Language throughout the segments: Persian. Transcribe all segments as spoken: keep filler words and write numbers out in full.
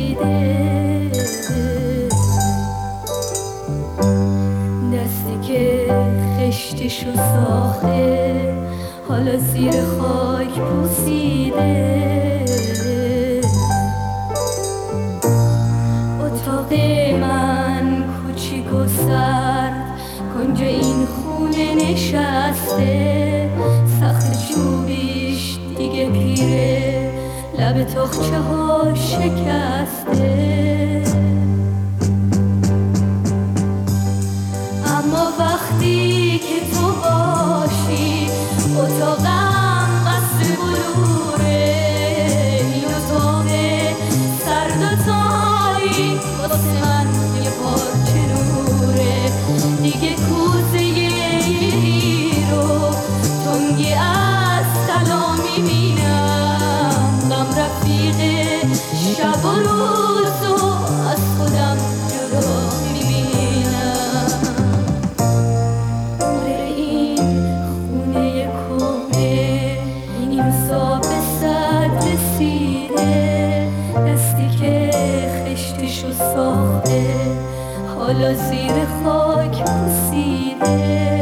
رسیده، دستی که خشتشو ساخته حالا زیر خاک پوسیده. اتاق من کوچیک و سرد کنج این خونه نشسته، سخت چوبیش دیگه پیره، لب تاقچه ها شکسته. اما وقتی که تو باشی اتاقم قصر بلوره، این اتاق سرد و تاریک واسه من یه پارچه نوره. دیگه کوزه رو تنگی از طلا میبینم، غم رفیق شب و روز و از خودم جدا میبینم. نور این خونه کهنه این روزا به صد رسیده، دستی که خشتشو ساخته حالا زیر خاک پوسیده.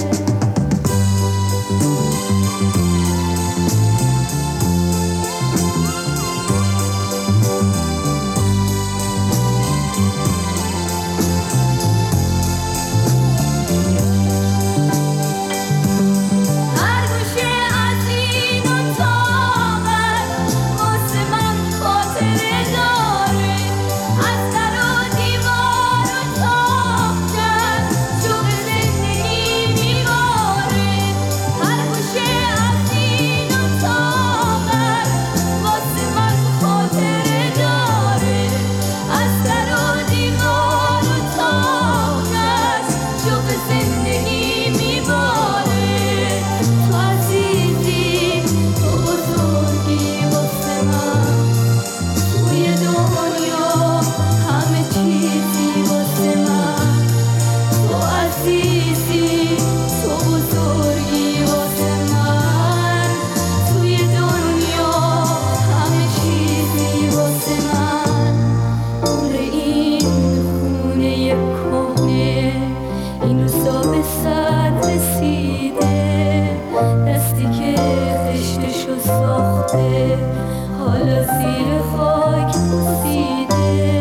حالا زیر خاک پوسیده.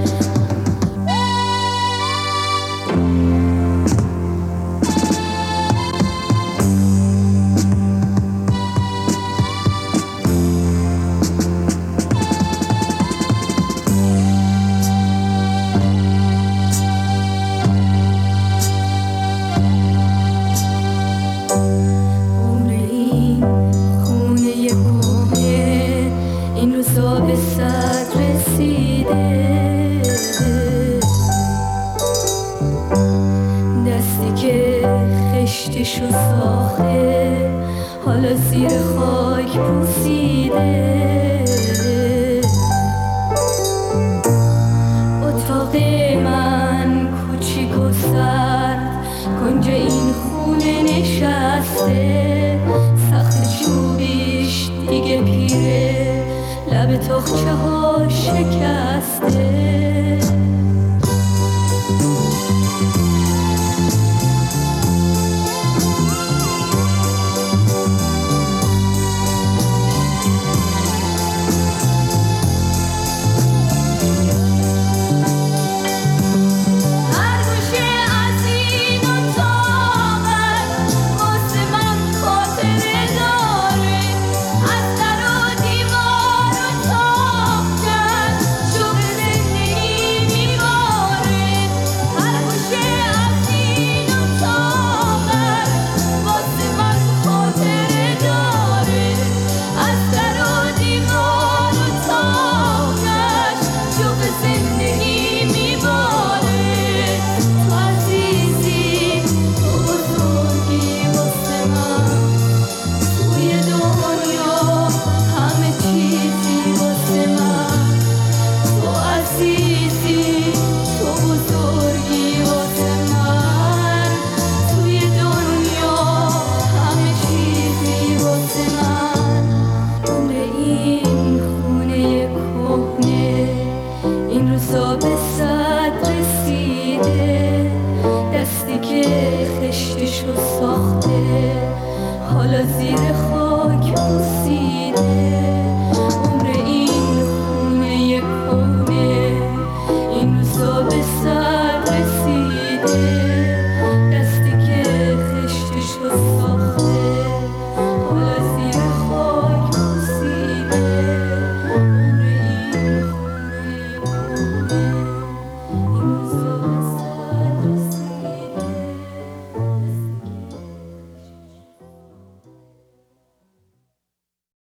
به صد رسیده، دستی که خشتشو ساخته حالا زیر خاک پوسیده. اتاق من کوچیک و سرد کنج این خونه نشسته، سخت چوبیش دیگه پیره، لب تاقچه ها شکسته. Show me روزا به صد رسیده، دستی که خشتشو ساخته حالا زیر خاک